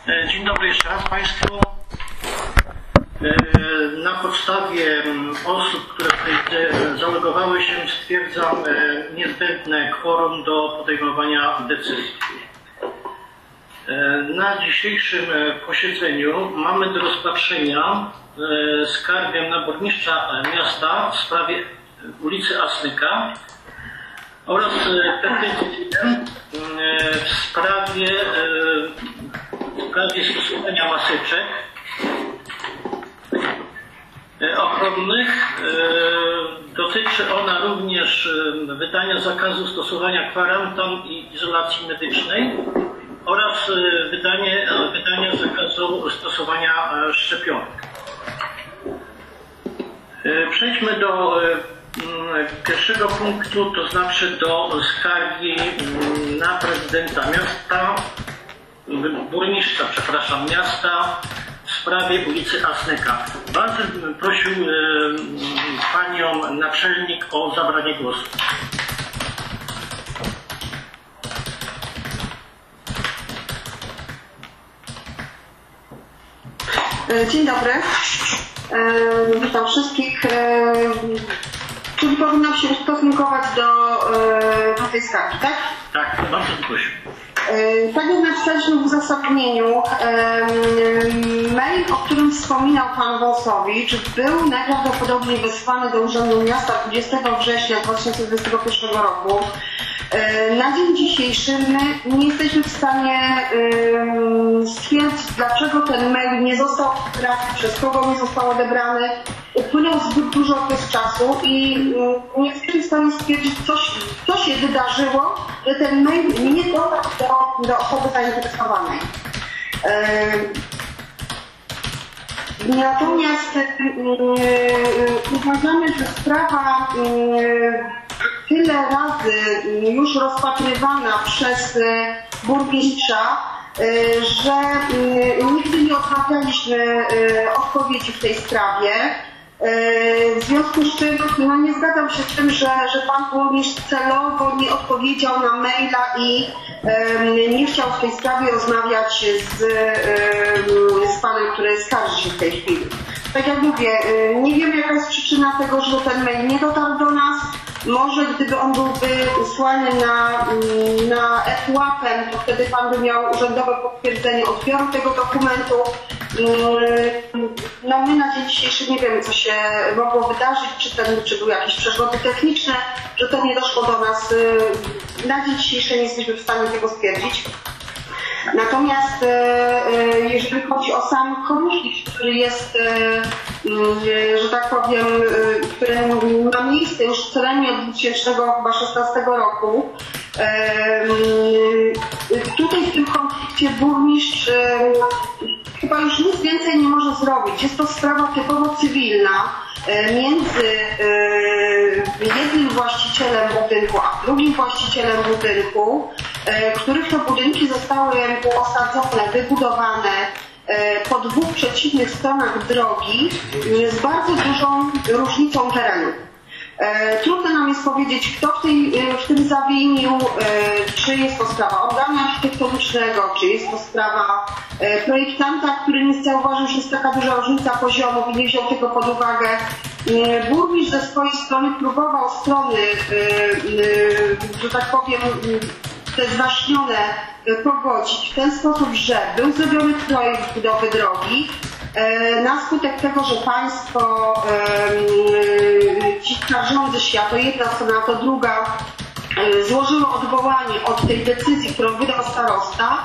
Dzień dobry jeszcze raz Państwu. Na podstawie osób, które tutaj zalogowały się, stwierdzam niezbędne kworum do podejmowania decyzji. Na dzisiejszym posiedzeniu mamy do rozpatrzenia skargę na burmistrza miasta w sprawie ulicy Asnyka oraz petycję w sprawie stosowania maseczek ochronnych. Dotyczy ona również wydania zakazu stosowania kwarantan i izolacji medycznej oraz wydania zakazu stosowania szczepionek. Przejdźmy do pierwszego punktu, to znaczy do skargi na prezydenta miasta, burmistrza, miasta w sprawie ulicy Asnyka. Bardzo bym prosił panią naczelnik o zabranie głosu. Dzień dobry. Witam wszystkich. Czyli powinnam się ustosunkować do tej skargi, tak? Tak, bardzo prosił. Tak jak napisaliśmy w uzasadnieniu, mail, o którym wspominał pan Wąsowicz, był najprawdopodobniej wysłany do Urzędu Miasta 20 września 2021 roku. Na dzień dzisiejszy my nie jesteśmy w stanie stwierdzić, dlaczego ten mail nie został odebrany, przez kogo nie został odebrany. Upłynął zbyt dużo okres czasu i nie jesteśmy w stanie stwierdzić, co się wydarzyło, że ten mail nie dotarł do osoby zainteresowanej. Natomiast uważamy, że sprawa tyle razy już rozpatrywana przez burmistrza, że nigdy nie odmawialiśmy odpowiedzi w tej sprawie. W związku z czym nie zgadzam się z tym, że pan burmistrz celowo nie odpowiedział na maila i nie chciał w tej sprawie rozmawiać z panem, który skarży się w tej chwili. Tak jak mówię, nie wiemy, jaka jest przyczyna tego, że ten mail nie dotarł do nas. Może gdyby on byłby wysłany na ePUAP-em, to wtedy pan by miał urzędowe potwierdzenie odbioru tego dokumentu. No my na dzień dzisiejszy nie wiemy, co się mogło wydarzyć, czy były jakieś przeszkody techniczne, że to nie doszło do nas. Na dzień dzisiejszy nie jesteśmy w stanie tego stwierdzić. Natomiast jeżeli chodzi o sam konflikt, który jest, że tak powiem, który ma miejsce już co najmniej od 2016 roku, tutaj w tym konflikcie burmistrz chyba już nic więcej nie może zrobić. Jest to sprawa typowo cywilna między jednym właścicielem budynku a drugim właścicielem budynku, których to budynki zostały osadzone, wybudowane po dwóch przeciwnych stronach drogi z bardzo dużą różnicą terenu. Trudno nam jest powiedzieć, kto w tym zawinił, czy jest to sprawa organu architektonicznego, czy jest to sprawa projektanta, który nie zauważył, że jest taka duża różnica poziomów i nie wziął tego pod uwagę. Burmistrz ze swojej strony próbował strony, że tak powiem, te zwaśnione pogodzić w ten sposób, że był zrobiony projekt budowy drogi. Na skutek tego, że państwo, ci skarżący się, a to jedna strona, a to druga, złożyło odwołanie od tej decyzji, którą wydał starosta,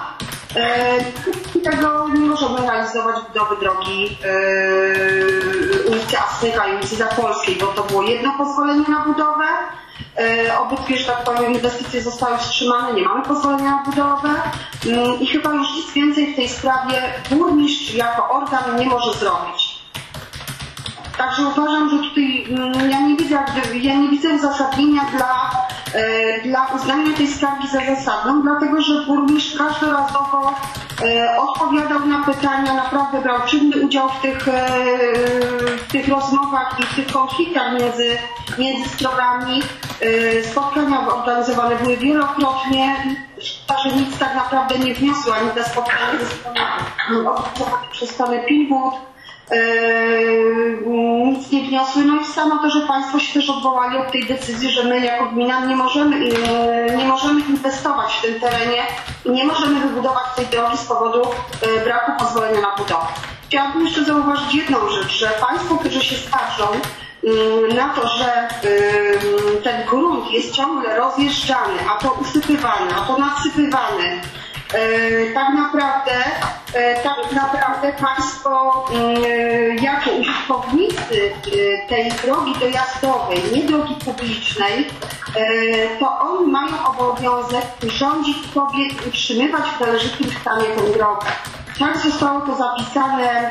tego nie możemy realizować budowy drogi ulicy Asnyka i ulicy Zapolskiej, bo to było jedno pozwolenie na budowę. Obydwie, że tak powiem, inwestycje zostały wstrzymane, nie mamy pozwolenia na budowę i chyba już nic więcej w tej sprawie burmistrz jako organ nie może zrobić. Także uważam, że tutaj ja nie widzę uzasadnienia dla uznania tej skargi za zasadną, dlatego że burmistrz każdorazowo odpowiadał na pytania, naprawdę brał czynny udział w tych rozmowach i w tych konfliktach między stronami. Spotkania organizowane były wielokrotnie, że nic tak naprawdę nie wniosło ani te spotkania ze stronami przez stronę Pilwood. Nic nie wniosły. No i samo to, że Państwo się też odwołali od tej decyzji, że my jako gmina nie możemy inwestować w tym terenie i nie możemy wybudować tej drogi z powodu braku pozwolenia na budowę. Chciałabym jeszcze zauważyć jedną rzecz, że Państwo, którzy się skarżą na to, że ten grunt jest ciągle rozjeżdżany, a to usypywany, a to nasypywany, tak naprawdę Państwo jako użytkownicy tej drogi dojazdowej, nie drogi publicznej, to oni mają obowiązek rządzić sobie, utrzymywać w należytym stanie tę drogę. Tak zostało to zapisane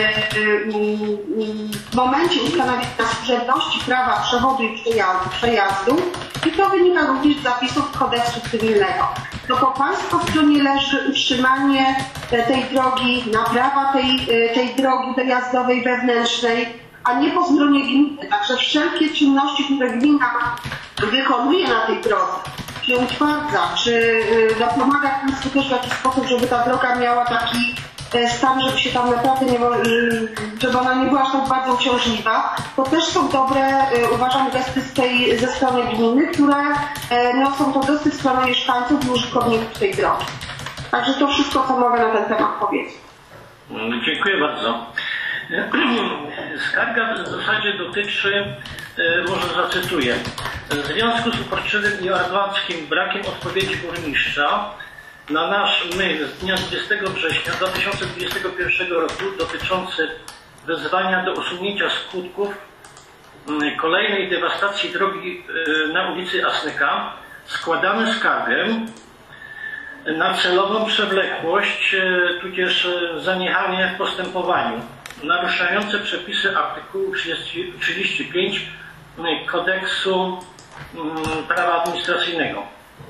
w momencie ustanowienia służebności prawa przewozu i przejazdu i to wynika również z zapisów kodeksu cywilnego. To po Państwa stronie leży utrzymanie tej drogi, naprawa tej drogi dojazdowej wewnętrznej, a nie po stronie gminy. Także wszelkie czynności, które gmina wykonuje na tej drodze, czy utwardza, czy pomaga Państwu też w jakiś sposób, żeby ta droga miała taki stan, żeby się tam naprawdę żeby ona nie była aż tak bardzo uciążliwa, to też są dobre, uważam, gesty ze strony gminy, które są to gesty w stronę mieszkańców i użytkowników tej drogi. Także to wszystko, co mogę na ten temat powiedzieć. Dziękuję bardzo. Skarga w zasadzie dotyczy, może zacytuję, w związku z uporczywym i aroganckim brakiem odpowiedzi burmistrza na nasz mail z dnia 20 września 2021 roku dotyczący wezwania do usunięcia skutków kolejnej dewastacji drogi na ulicy Asnyka składamy skargę na celową przewlekłość tudzież zaniechanie w postępowaniu naruszające przepisy artykułu 35 kodeksu prawa administracyjnego.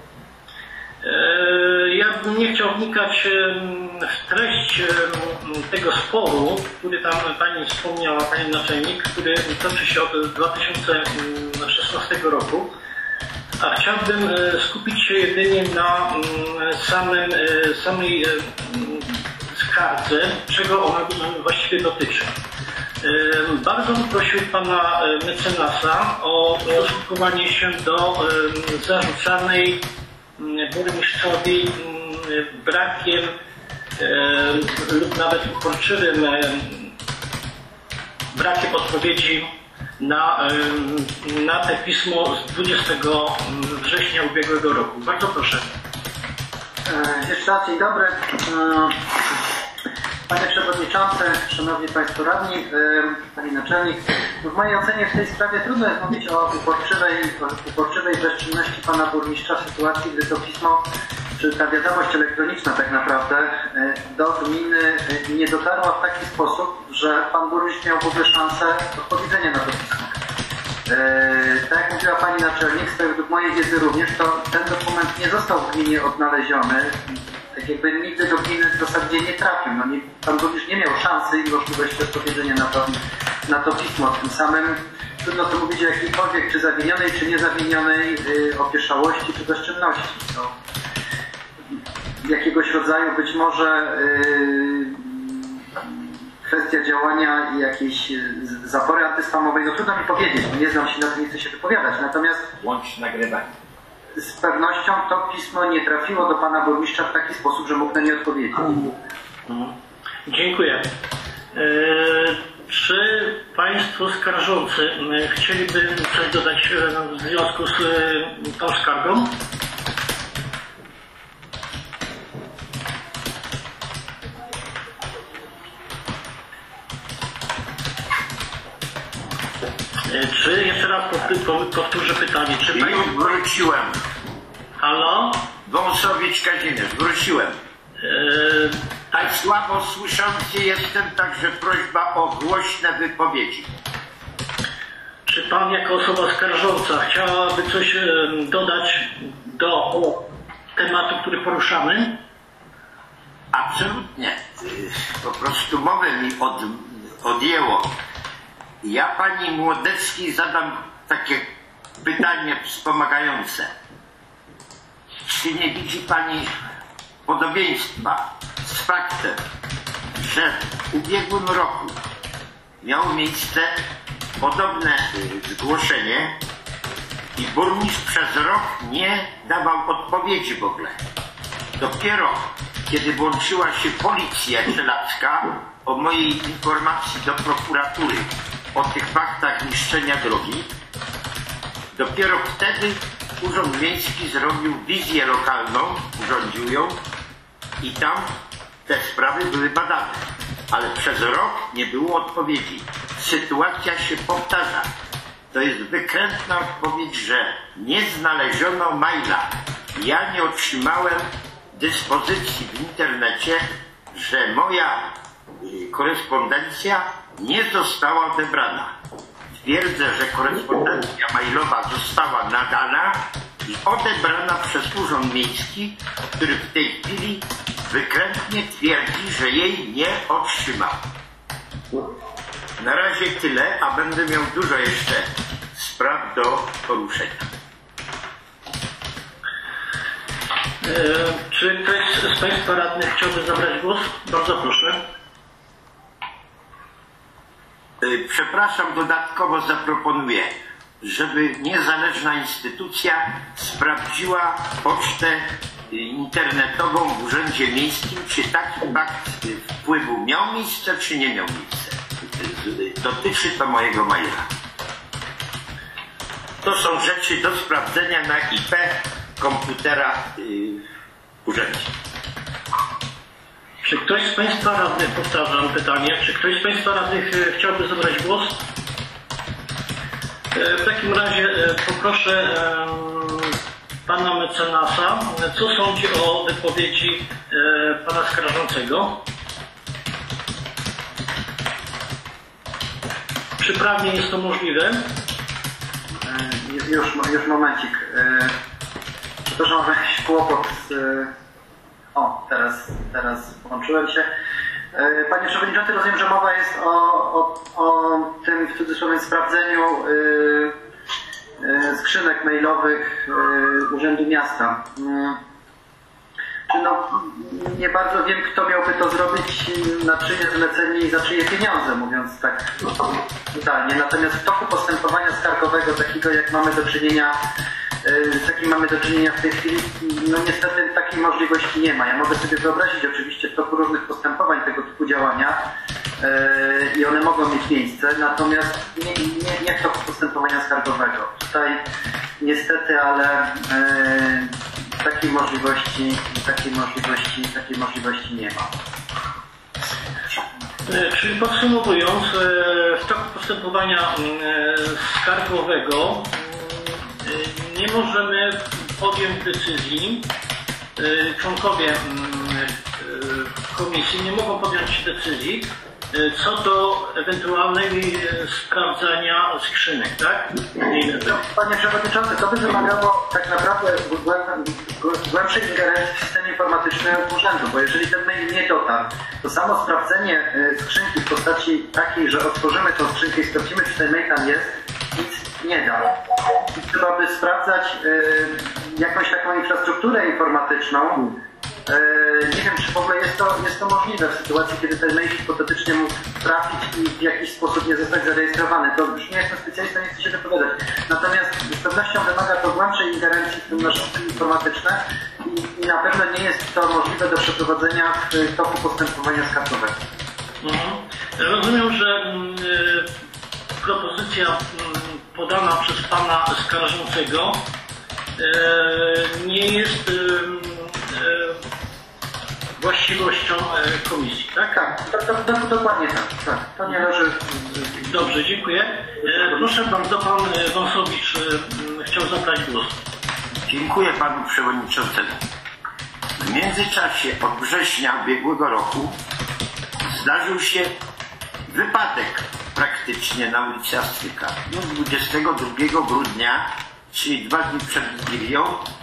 Ja bym nie chciał wnikać w treść tego sporu, który tam Pani wspomniała, Pani Naczelnik, który toczy się od 2016 roku, a chciałbym skupić się jedynie na samej skardze, czego ona właściwie dotyczy. Bardzo bym prosił Pana mecenasa o ustosunkowanie się do zarzucanej burmistrzowi brakiem lub nawet uporczywym brakiem odpowiedzi na te pismo z 20 września ubiegłego roku. Bardzo proszę. Jeszcze raz dzień dobry. Panie Przewodniczący, Szanowni Państwo Radni, Pani Naczelnik. W mojej ocenie w tej sprawie trudno jest mówić o uporczywej bezczynności Pana Burmistrza w sytuacji, gdy to pismo, czy ta wiadomość elektroniczna tak naprawdę do gminy nie dotarła w taki sposób, że Pan Burmistrz miał w ogóle szansę odpowiedzenia na to pismo. Tak jak mówiła Pani Naczelnik, według mojej wiedzy również, to ten dokument nie został w gminie odnaleziony. Tak jakby nigdy do gminy w zasadzie nie trafił. No Pan Burmistrz nie miał szansy i możliwości odpowiedzenia na to pismo. Tym samym trudno tu mówić o jakiejkolwiek czy zawinionej, czy niezawinionej opieszałości, czy bezczynności. No, jakiegoś rodzaju być może kwestia działania i jakiejś zapory antyspamowej. No trudno mi powiedzieć, bo nie znam się na to, nie chcę się wypowiadać. Natomiast łącz nagrywanie. Z pewnością to pismo nie trafiło do Pana Burmistrza w taki sposób, że mógł na nie odpowiedzieć. Dziękuję. Czy Państwo skarżący chcieliby coś dodać w związku z tą skargą? Czy, jeszcze raz powtórzę pytanie, czy Państwo... Już wróciłem. Halo? Wąsowicz Kazimierz, wróciłem. Tak słabo słyszący jestem, także prośba o głośne wypowiedzi. Czy Pan jako osoba skarżąca chciałaby coś dodać do tematu, który poruszamy? Absolutnie. Po prostu mowę mi odjęło. Ja Pani Młodeckiej zadam takie pytanie wspomagające. Czy nie widzi Pani podobieństwa z faktem, że w ubiegłym roku miało miejsce podobne zgłoszenie i burmistrz przez rok nie dawał odpowiedzi w ogóle. Dopiero kiedy włączyła się policja czeladska o mojej informacji do prokuratury o tych faktach niszczenia drogi, dopiero wtedy Urząd Miejski zrobił wizję lokalną, urządził ją i tam te sprawy były badane. Ale przez rok nie było odpowiedzi. Sytuacja się powtarza. To jest wykrętna odpowiedź, że nie znaleziono maila. Ja nie otrzymałem dyspozycji w internecie, że moja korespondencja nie została odebrana. Twierdzę, że korespondencja mailowa została nadana i odebrana przez Urząd Miejski, który w tej chwili wykrętnie twierdzi, że jej nie otrzymał. Na razie tyle, a będę miał dużo jeszcze spraw do poruszenia. Czy ktoś z Państwa radnych chciałby zabrać głos? Bardzo proszę. Przepraszam, dodatkowo zaproponuję, żeby niezależna instytucja sprawdziła pocztę internetową w Urzędzie Miejskim, czy taki fakt wpływu miał miejsce, czy nie miał miejsca. Dotyczy to mojego maila. To są rzeczy do sprawdzenia na IP komputera w urzędzie. Czy ktoś z Państwa radnych, powtarzam pytanie, czy ktoś z Państwa radnych chciałby zabrać głos? W takim razie poproszę Pana mecenasa, co sądzi o wypowiedzi Pana skarżącego? Czy prawnie jest to możliwe? Już momencik. Przepraszam, że jakiś kłopot z... O, teraz połączyłem się. Panie Przewodniczący, rozumiem, że mowa jest o tym w cudzysłowie sprawdzeniu skrzynek mailowych Urzędu Miasta. Nie bardzo wiem, kto miałby to zrobić, na czyje zlecenie i za czyje pieniądze, mówiąc tak totalnie. Natomiast w toku postępowania skargowego, takiego jak mamy do czynienia, z jakim mamy do czynienia w tej chwili, no niestety takiej możliwości nie ma. Ja mogę sobie wyobrazić oczywiście w toku różnych postępowań tego typu działania i one mogą mieć miejsce, natomiast nie w toku postępowania skargowego. Tutaj niestety, ale takiej możliwości nie ma. Czyli podsumowując, w toku postępowania skargowego nie możemy podjąć decyzji, członkowie komisji nie mogą podjąć decyzji co do ewentualnego sprawdzania skrzynek, tak? Panie Przewodniczący, to by wymagało tak naprawdę głębszej ingerencji w system informatyczny urzędu, bo jeżeli ten mail nie dotarł, to samo sprawdzenie skrzynki w postaci takiej, że otworzymy tą skrzynkę i sprawdzimy, czy ten mail tam jest, nic nie da. Trzeba by sprawdzać jakąś taką infrastrukturę informatyczną. Nie wiem, czy w ogóle jest to możliwe w sytuacji, kiedy ten mail hipotetycznie mógł trafić i w jakiś sposób nie zostać zarejestrowany. To już nie jestem specjalistą, nie chcę się wypowiadać. Natomiast z pewnością wymaga to głębszej ingerencji w tym nasze systemy informatyczne i na pewno nie jest to możliwe do przeprowadzenia w toku postępowania skargowego. Rozumiem, że propozycja podana przez Pana skarżącego nie jest właściwością komisji, tak? Tak, dokładnie tak. To nie leży... Dobrze, dziękuję. Proszę bardzo, Pan Wąsowicz chciał zabrać głos. Dziękuję Panu Przewodniczącemu. W międzyczasie od września ubiegłego roku zdarzył się wypadek praktycznie na ulicy Astryka. 22 grudnia, czyli 2 dni przed Wigilią,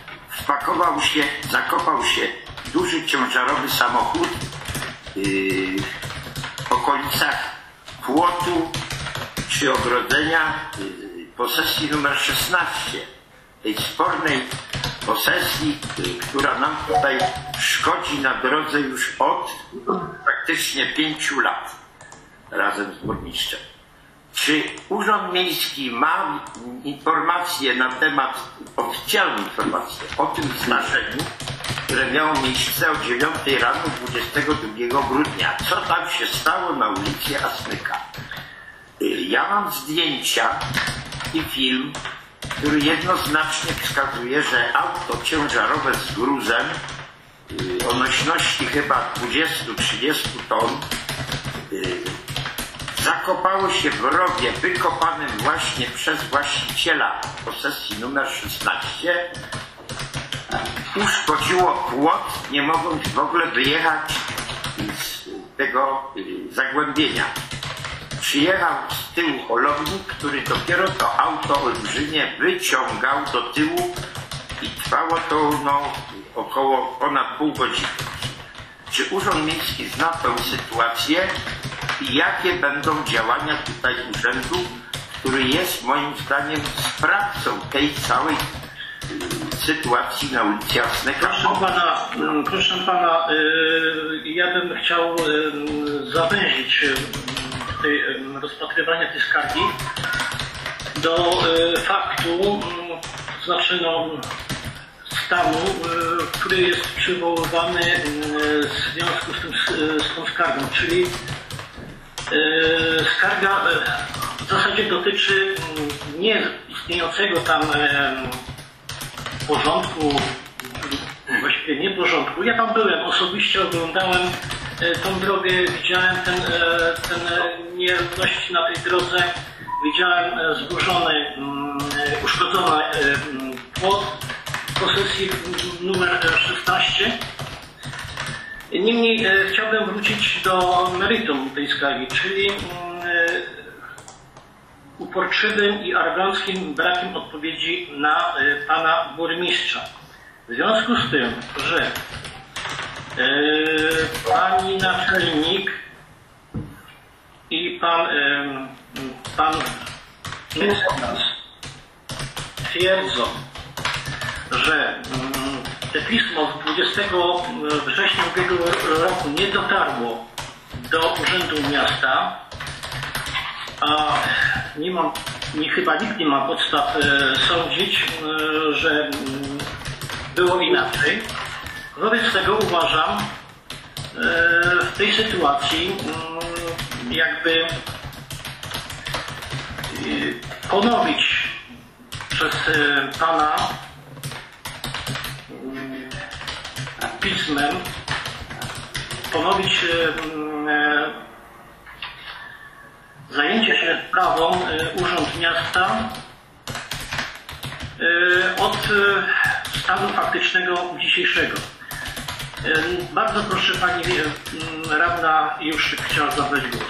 zakopał się duży ciężarowy samochód w okolicach płotu czy ogrodzenia posesji numer 16. Tej spornej posesji, która nam tutaj szkodzi na drodze już od praktycznie 5 lat razem z burmistrzem. Czy Urząd Miejski ma informacje na temat, oficjalne informacje o tym zdarzeniu, które miało miejsce o 9 rano 22 grudnia? Co tam się stało na ulicy Asmyka? Ja mam zdjęcia i film, który jednoznacznie wskazuje, że auto ciężarowe z gruzem o nośności chyba 20-30 ton zakopało się w rowie wykopanym właśnie przez właściciela posesji numer 16. Uszkodziło płot, nie mogąc w ogóle wyjechać z tego zagłębienia. Przyjechał z tyłu holownik, który dopiero to auto olbrzymie wyciągał do tyłu i trwało to około ponad pół godziny. Czy Urząd Miejski zna tę sytuację i jakie będą działania tutaj urzędu, który jest moim zdaniem sprawcą tej całej sytuacji na ulicy Jasnego? Proszę pana, ja bym chciał zawęzić rozpatrywania tej skargi do faktu, znaczy stanu, który jest przywoływany w związku z tą skargą, czyli skarga w zasadzie dotyczy nie istniejącego tam porządku, właściwie nie porządku. Ja tam byłem, osobiście oglądałem tą drogę, widziałem ten nierówności na tej drodze, widziałem zburzony, uszkodzony płot posesji numer 16. Niemniej chciałbym wrócić do meritum tej skargi, czyli uporczywym i aroganckim brakiem odpowiedzi na pana burmistrza. W związku z tym, że pani naczelnik i pan mecenas twierdzą, że te pismo z 20 września ubiegłego roku nie dotarło do Urzędu Miasta, a chyba nikt nie ma podstaw sądzić, że było inaczej. Wobec tego uważam w tej sytuacji jakby ponowić przez pana pismem, ponowić zajęcie się sprawą Urząd Miasta od stanu faktycznego dzisiejszego. Bardzo proszę, pani radna już chciała zabrać głos.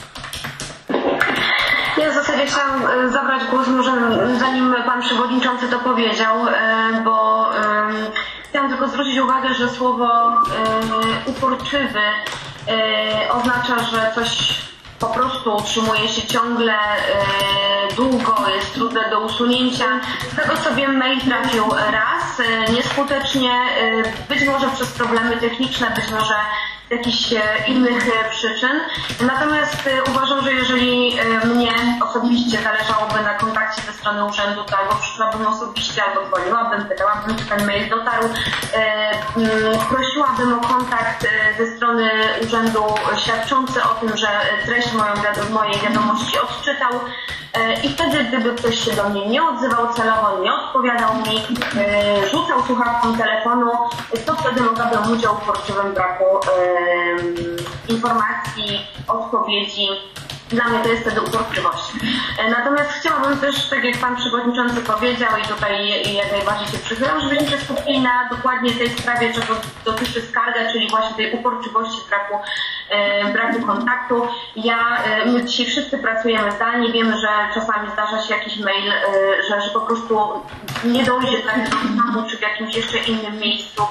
Ja w zasadzie chciałam zabrać głos, może zanim pan przewodniczący to powiedział, bo chciałam tylko zwrócić uwagę, że słowo uporczywy oznacza, że coś po prostu utrzymuje się ciągle długo, jest trudne do usunięcia. Z tego co wiem, mail trafił raz, nieskutecznie, być może przez problemy techniczne, być może z jakichś innych przyczyn. Natomiast uważam, że jeżeli mnie osobiście zależałoby na kontakcie ze strony urzędu, to albo przyszłabym osobiście, albo dzwoniłabym, pytałabym, czy ten mail dotarł. Prosiłabym o kontakt ze strony urzędu świadczący o tym, że treść mojej wiadomości odczytał. I wtedy, gdyby ktoś się do mnie nie odzywał celowo, nie odpowiadał mi, rzucał słuchawką telefonu, to wtedy mogłabym udział w uporczywym braku informacji, odpowiedzi. Dla mnie to jest wtedy uporczywość. Natomiast chciałabym też, tak jak pan przewodniczący powiedział i tutaj jak najbardziej się przychylam, żebyśmy się skupili na dokładnie tej sprawie, czego dotyczy skarga, czyli właśnie tej uporczywości, braku kontaktu. My dzisiaj wszyscy pracujemy zdalnie, wiemy, że czasami zdarza się jakiś mail, że po prostu nie dojdzie tak do domu, czy w jakimś jeszcze innym miejscu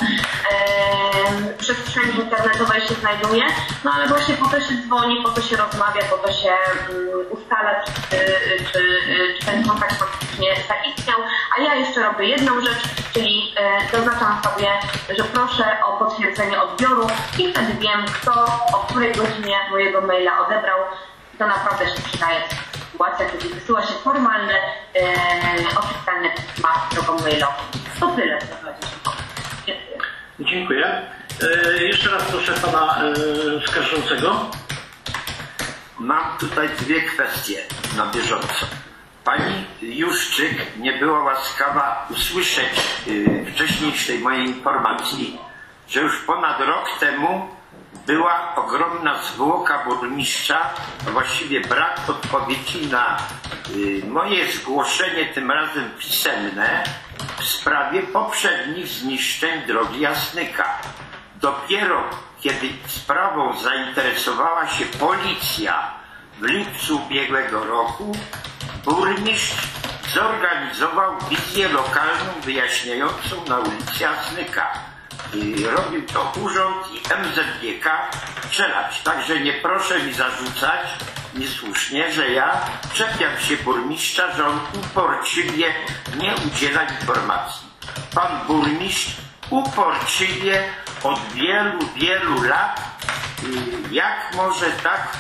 przestrzeni internetowej się znajduje, no ale właśnie po to się dzwoni, po to się rozmawia, po to się się ustalać, czy ten kontakt faktycznie zaistniał, a ja jeszcze robię jedną rzecz, czyli zaznaczam sobie, że proszę o potwierdzenie odbioru i wtedy wiem, kto o której godzinie mojego maila odebrał. To naprawdę się przydaje w sytuacjach, kiedy wysyła się formalne, oficjalne pisma drogą mailową. To tyle w zasadzie. Dziękuję. Dziękuję. Jeszcze raz proszę pana skarżącego. Mam tutaj dwie kwestie na bieżąco. Pani Juszczyk nie była łaskawa usłyszeć wcześniejszej mojej informacji, że już ponad rok temu była ogromna zwłoka burmistrza, a właściwie brak odpowiedzi na moje zgłoszenie, tym razem pisemne, w sprawie poprzednich zniszczeń drogi Jasnyka. Dopiero kiedy sprawą zainteresowała się policja w lipcu ubiegłego roku, burmistrz zorganizował wizję lokalną wyjaśniającą na ulicy Jasnyka. Robił to urząd i MZGK Czelacz. Także nie proszę mi zarzucać niesłusznie, że ja czepiam się burmistrza, że on uporczywie nie udziela informacji. Pan burmistrz uporczywie od wielu lat, jak może tak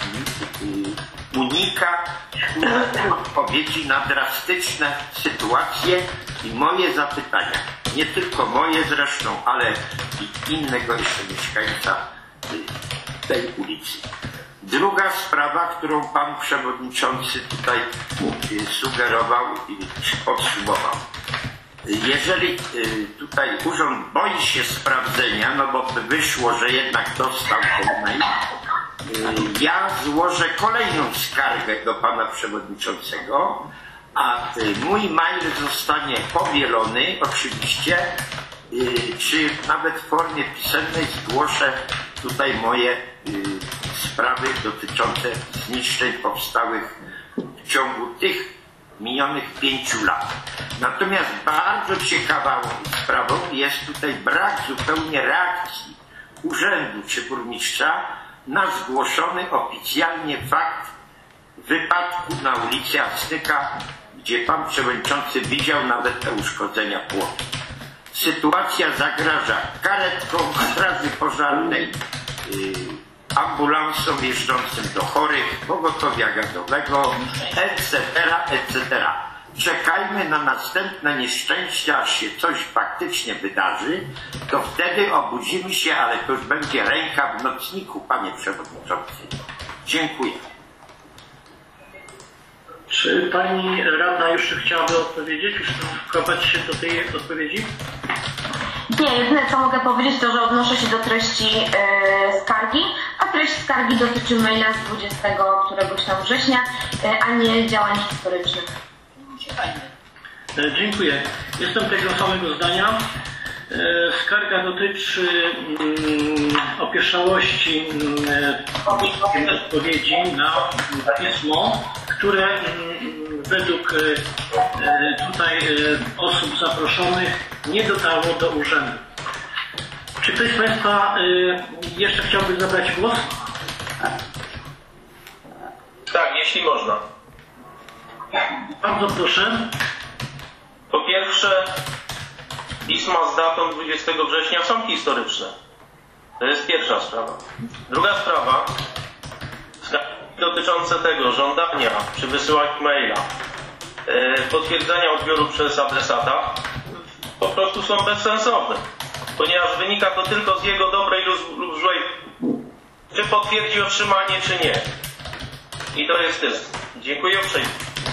unika odpowiedzi na drastyczne sytuacje i moje zapytania. Nie tylko moje zresztą, ale i innego jeszcze mieszkańca tej ulicy. Druga sprawa, którą pan przewodniczący tutaj sugerował i podsumował. Jeżeli tutaj urząd boi się sprawdzenia, no bo wyszło, że jednak dostał ten mail, ja złożę kolejną skargę do pana przewodniczącego, a mój mail zostanie powielony oczywiście, czy nawet w formie pisemnej zgłoszę tutaj moje sprawy dotyczące zniszczeń powstałych w ciągu tych minionych 5 lat. Natomiast bardzo ciekawą sprawą jest tutaj brak zupełnie reakcji urzędu czy burmistrza na zgłoszony oficjalnie fakt wypadku na ulicy Jasnyka, gdzie pan przewodniczący widział nawet te uszkodzenia płotu. Sytuacja zagraża karetkom, straży pożarnej, ambulansom jeżdżącym do chorych, pogotowia gazowego, etc., etc. Czekajmy na następne nieszczęścia, aż się coś faktycznie wydarzy, to wtedy obudzimy się, ale to już będzie ręka w nocniku, panie przewodniczący. Dziękuję. Czy pani radna jeszcze chciałaby odpowiedzieć, już wkopać się do tej odpowiedzi? Nie, jedyne co mogę powiedzieć, to że odnoszę się do treści skargi, a treść skargi dotyczy maila z 20 któregoś tam września, a nie działań historycznych. Dziękuję. Jestem tego samego zdania. Skarga dotyczy opieszałości odpowiedzi na pismo, które według tutaj osób zaproszonych nie dotarło do urzędu. Czy ktoś z państwa jeszcze chciałby zabrać głos? Tak, jeśli można. Bardzo proszę. Po pierwsze, pisma z datą 20 września są historyczne. To jest pierwsza sprawa. Druga sprawa, dotyczące tego żądania przy wysyłaniu maila potwierdzenia odbioru przez adresata po prostu są bezsensowne, ponieważ wynika to tylko z jego dobrej lub złej, czy potwierdzi otrzymanie, czy nie. I to jest tyle. Dziękuję uprzejmie.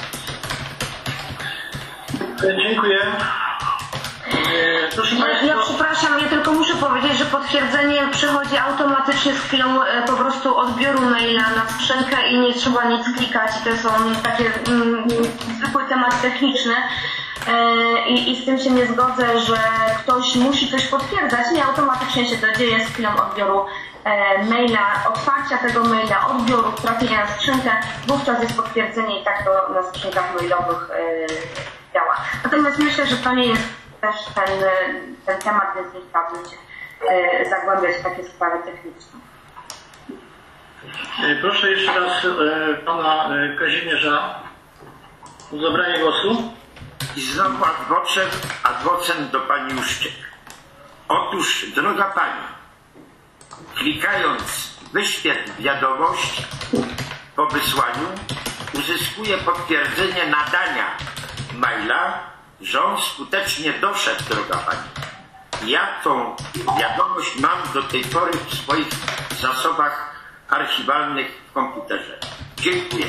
Dziękuję. Proszę państwa. Ja przepraszam, ja tylko muszę powiedzieć, że potwierdzenie przychodzi automatycznie z chwilą po prostu odbioru maila na skrzynkę i nie trzeba nic klikać. To są takie zwykły temat techniczny i z tym się nie zgodzę, że ktoś musi coś potwierdzać. Nie, automatycznie się to dzieje z chwilą odbioru maila, otwarcia tego maila, odbioru, trafienia na skrzynkę. Wówczas jest potwierdzenie i tak to na skrzynkach mailowych działa. Natomiast myślę, że to nie jest też ten temat, więc nie chciałabym się zagłębiać w takie sprawy techniczne. Proszę jeszcze raz pana Kazimierza o zabranie głosu. I znowu adwocem do pani Juszczyk. Otóż, droga pani, klikając wyświetl wiadomość po wysłaniu, uzyskuje potwierdzenie nadania maila, że on skutecznie doszedł, droga pani. Ja tą wiadomość mam do tej pory w swoich zasobach archiwalnych w komputerze. Dziękuję.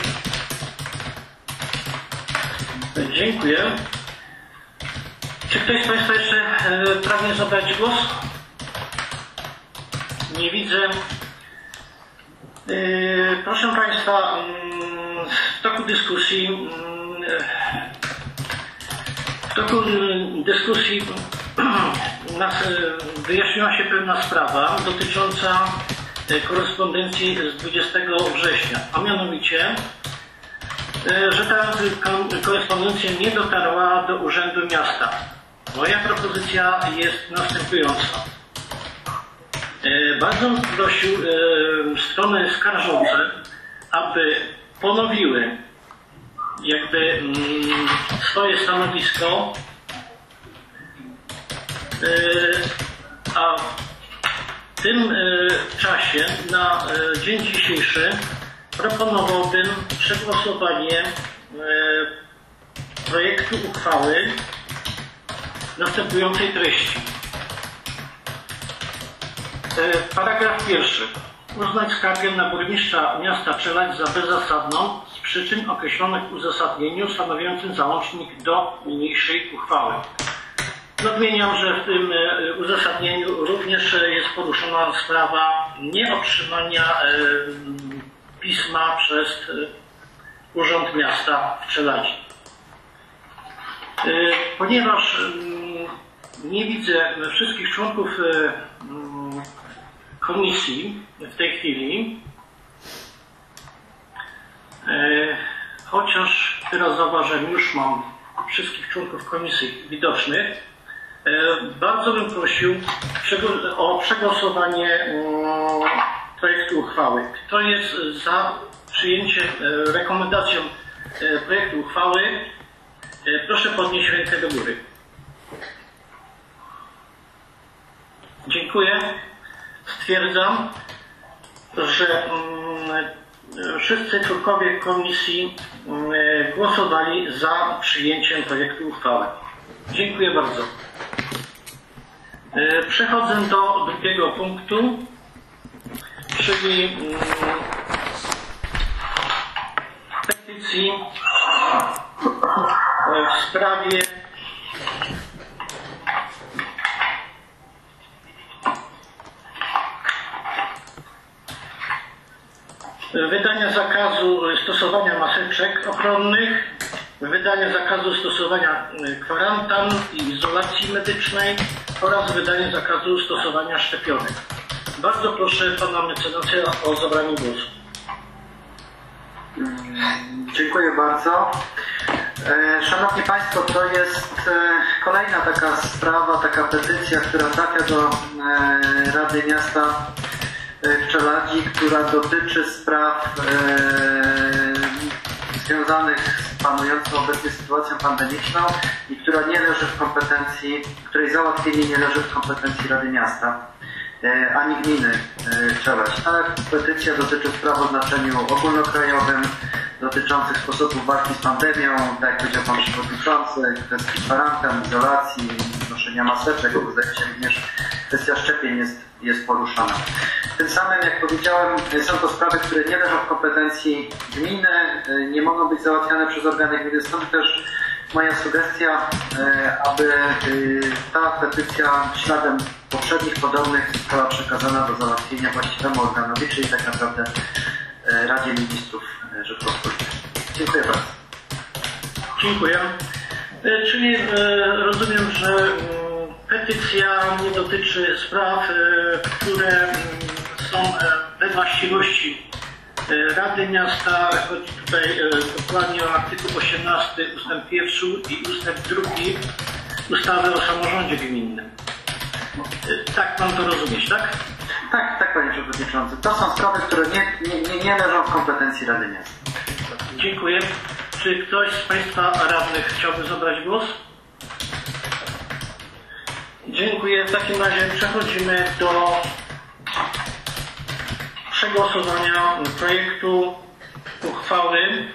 Dziękuję. Czy ktoś z państwa jeszcze pragnie zabrać głos? Nie widzę. Proszę państwa, w toku dyskusji wyjaśniła się pewna sprawa dotycząca korespondencji z 20 września, a mianowicie, że ta korespondencja nie dotarła do Urzędu Miasta. Moja propozycja jest następująca. Bardzo bym prosił strony skarżące, aby ponowiły jakby swoje stanowisko, a w tym czasie na dzień dzisiejszy proponowałbym przegłosowanie projektu uchwały następującej treści. Paragraf pierwszy. Uznać skargę na burmistrza miasta Czeladź za bezzasadną z przyczyn określonych w uzasadnieniu stanowiącym załącznik do niniejszej uchwały. Nadmieniam, że w tym uzasadnieniu również jest poruszona sprawa nieotrzymania pisma przez Urząd Miasta w Czeladzi. Ponieważ nie widzę wszystkich członków komisji w tej chwili, chociaż teraz zauważyłem, już mam wszystkich członków komisji widocznych, bardzo bym prosił o przegłosowanie projektu uchwały. Kto jest za przyjęciem, rekomendacją projektu uchwały, proszę podnieść rękę do góry. Dziękuję. Stwierdzam, że wszyscy członkowie komisji głosowali za przyjęciem projektu uchwały. Dziękuję bardzo. Przechodzę do drugiego punktu, czyli petycji w sprawie wydania zakazu stosowania maseczek ochronnych, wydania zakazu stosowania kwarantan i izolacji medycznej oraz wydania zakazu stosowania szczepionek. Bardzo proszę pana mecenasa o zabranie głosu. Dziękuję bardzo. Szanowni Państwo, to jest kolejna taka sprawa, taka petycja, która trafia do Rady Miasta w Czeladzi, która dotyczy spraw związanych z panującą obecnie sytuacją pandemiczną i która nie leży w kompetencji, której załatwienie nie leży w kompetencji Rady Miasta ani gminy Czeladź. Ta petycja dotyczy spraw o znaczeniu ogólnokrajowym, dotyczących sposobu walki z pandemią, tak jak powiedział Pan Przewodniczący, kwestii kwarantan, izolacji, noszenia maseczek, bo zdaje się również kwestia szczepień jest poruszana. Tym samym, jak powiedziałem, są to sprawy, które nie leżą w kompetencji gminy, nie mogą być załatwiane przez organy gminy, stąd też moja sugestia, aby ta petycja śladem poprzednich podobnych została przekazana do załatwienia właściwemu organowi, czyli tak naprawdę Radzie Ministrów Rzeczypospolitej. Dziękuję bardzo. Dziękuję. Czyli rozumiem, że petycja nie dotyczy spraw, które są we właściwości Rady Miasta. Chodzi tutaj dokładnie o artykuł 18 ustęp 1 i ustęp 2 ustawy o samorządzie gminnym. Tak mam to rozumieć, tak? Tak, Panie Przewodniczący. To są sprawy, które nie leżą w kompetencji Rady Miasta. Dziękuję. Czy ktoś z Państwa radnych chciałby zabrać głos? Dziękuję. W takim razie przechodzimy do przegłosowania projektu uchwały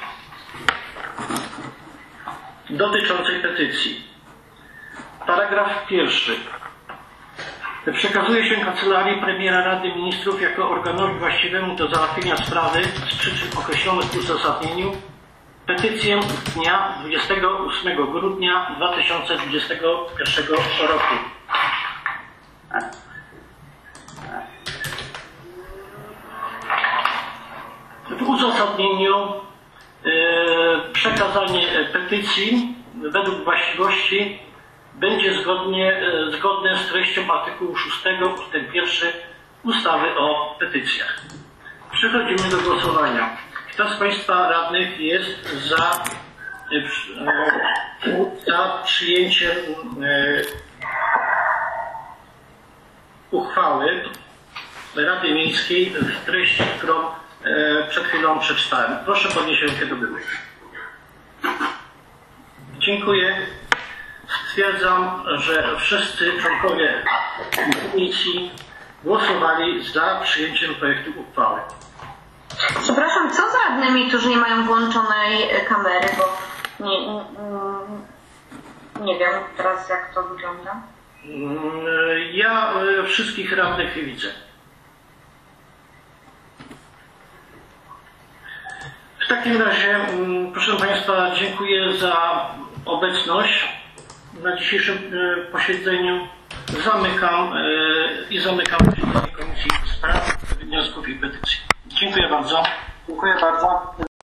dotyczącej petycji. Paragraf 1. Przekazuje się Kancelarii Premiera Rady Ministrów jako organowi właściwemu do załatwienia sprawy z przyczyn określonych w uzasadnieniu petycję z dnia 28 grudnia 2021 roku. W uzasadnieniu przekazanie petycji według właściwości będzie zgodne z treścią artykułu 6 ust. 1 ustawy o petycjach. Przechodzimy do głosowania. Kto z Państwa radnych jest za przyjęciem uchwały Rady Miejskiej w treści, którą przed chwilą przeczytałem? Proszę podnieść rękę do góry. Dziękuję. Stwierdzam, że wszyscy członkowie komisji głosowali za przyjęciem projektu uchwały. Przepraszam, co z radnymi, którzy nie mają włączonej kamery, bo nie wiem teraz, jak to wygląda. Ja wszystkich radnych widzę. W takim razie, proszę Państwa, dziękuję za obecność na dzisiejszym posiedzeniu. Zamykam posiedzenie Komisji Spraw, Wniosków i Petycji. Dziękuję bardzo. Dziękuję bardzo.